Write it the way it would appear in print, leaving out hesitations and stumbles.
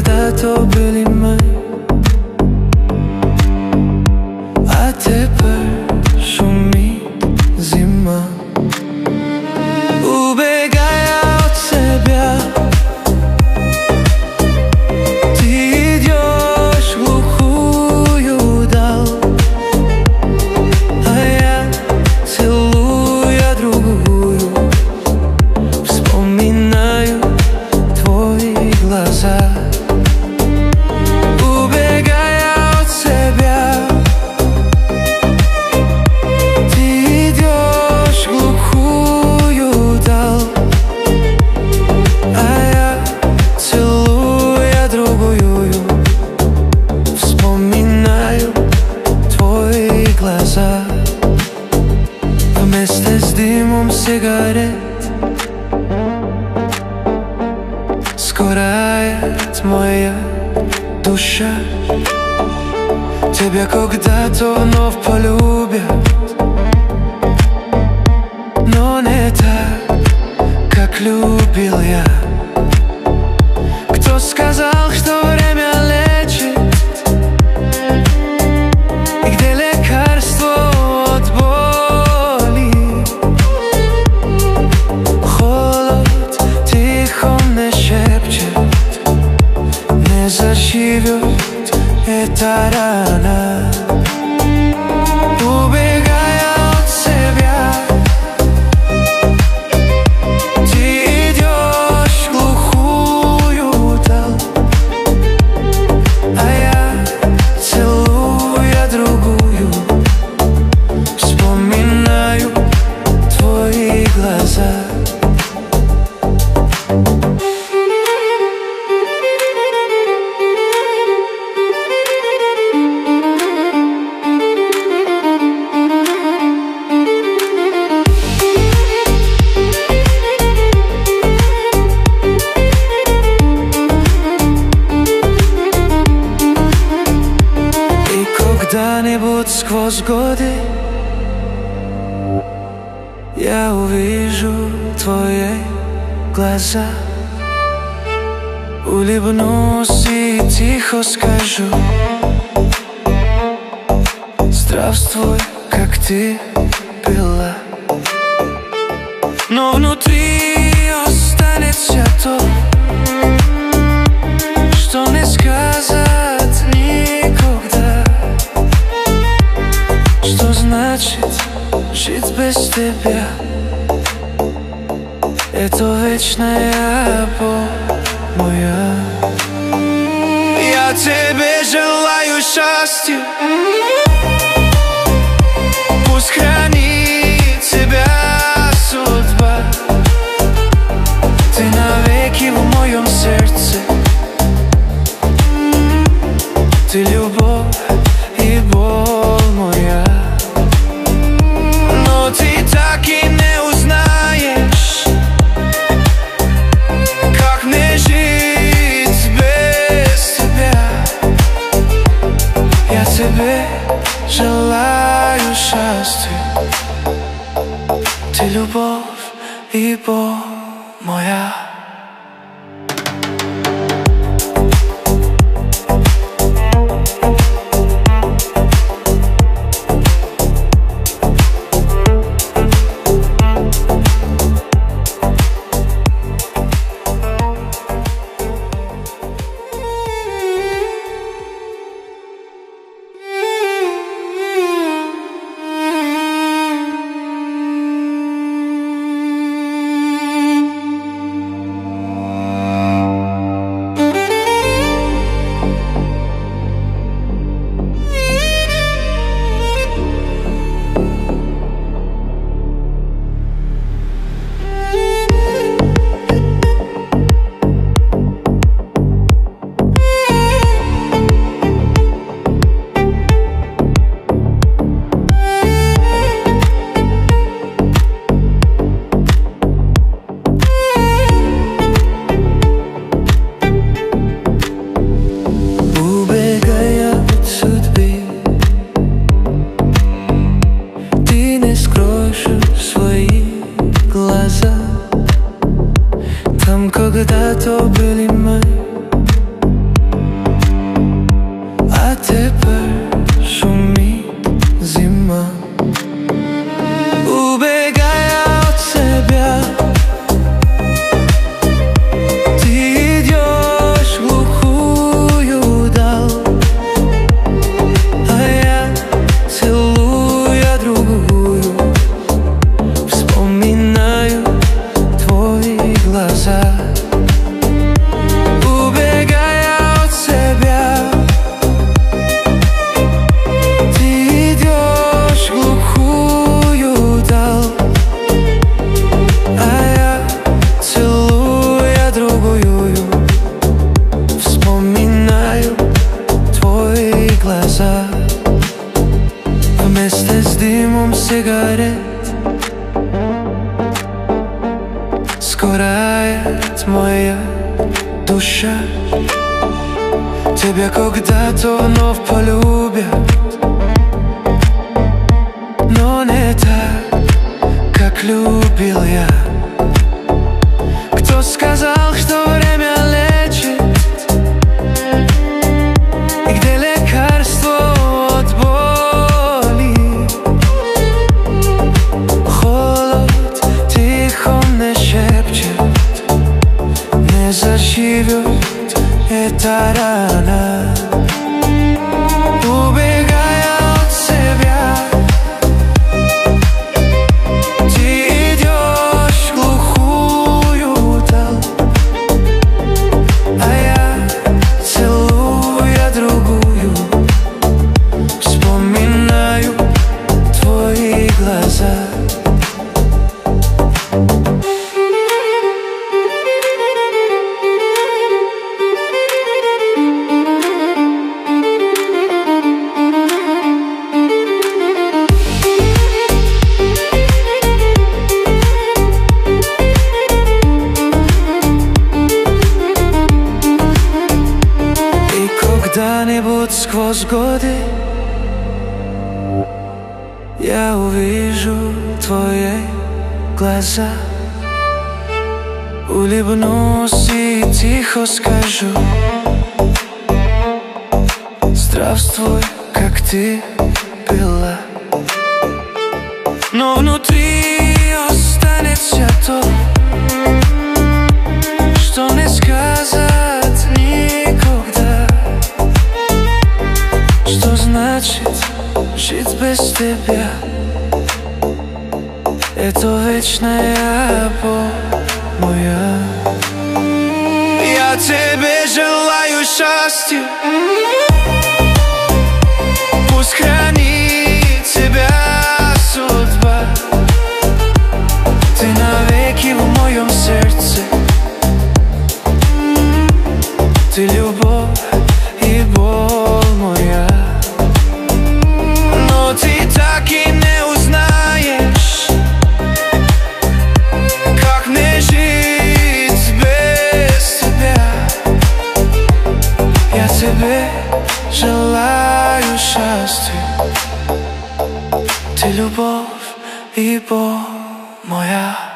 когда-то были мы, а теперь шумит зима. Убегая от себя, ты идешь в глухую даль, а я, целуя другую, вспоминаю твои глаза. Убегая от себя, ты идешь в глухую даль, а я, целуя другую, вспоминаю твои глаза. Вместе с дымом сигарет сгорает моя душа. Тебя когда-то вновь полюбят, но не так, как любил я. Кто сказал, что время лечит, и где лекарство от боли? Холод тихо мне шепчет, не заживет эта рана. Убегая от себя, ты идешь в глухую даль, а я, целуя другую, вспоминаю твои глаза. Когда-нибудь сквозь годы я увижу твои глаза, улыбнусь и тихо скажу: здравствуй, как ты была. Но внутри останется то, что не сказать никогда. Что значит жить без тебя? Это вечная боль моя. Я тебе желаю счастья, пусть хранит тебя судьба. Ты навеки в моем сердце, ты любовь и боль моя. Но ты так и не узнаешь, как мне жить без тебя. Я тебе желаю счастья, ты любовь и боль моя. а тепер шумит зима. Убегая от себя, ты идешь в глухую даль, а я, целуя другую, вспоминаю твои глаза. Вместе с дымом сигарет сгорает моя душа. Тебя когда-то вновь полюбят, но не так, как любил я. Кто сказал, что время лечит, и где лекарство от боли? Холод тихо мне шепчет, не заживет эта рана. Убегая от себя, ты идешь в глухую даль, а я, целуя другую, вспоминаю твои глаза. Когда-нибудь сквозь годы я увижу твои глаза, улыбнусь и тихо скажу: здравствуй, как ты была. Но внутри останется то, что не сказать никогда. Что значит жить без тебя? Это вечная боль моя. Я тебе желаю счастья, пусть хранит тебя судьба. Ты навеки в моем сердце, ты любовь и боль моя. Но ты так и не узнаешь, как мне жить без тебя. Я тебе желаю счастья, ты любовь и боль моя.